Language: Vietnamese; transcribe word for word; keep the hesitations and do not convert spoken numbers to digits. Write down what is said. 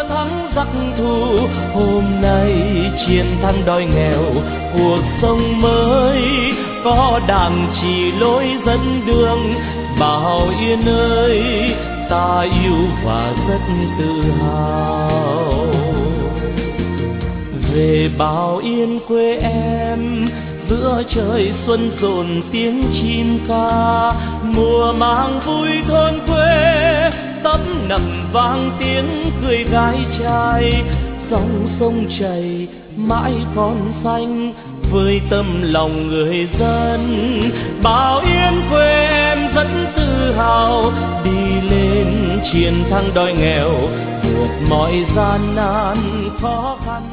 thắng giặc thù. Hôm nay chiến thắng đói nghèo, cuộc sống mới có Đảng chỉ lối dẫn đường. Bảo Yên ơi, ta yêu và rất tự hào. Về Bảo Yên quê em, giữa trời xuân rộn tiếng chim ca. Mùa mang vui thôn quê, tấp nập vang tiếng cười gái trai. Dòng sông chảy mãi còn xanh, với tâm lòng người dân. Bảo Yên quê em rất tự hào, đi lên chiến thắng đói nghèo, vượt mọi gian nan khó khăn.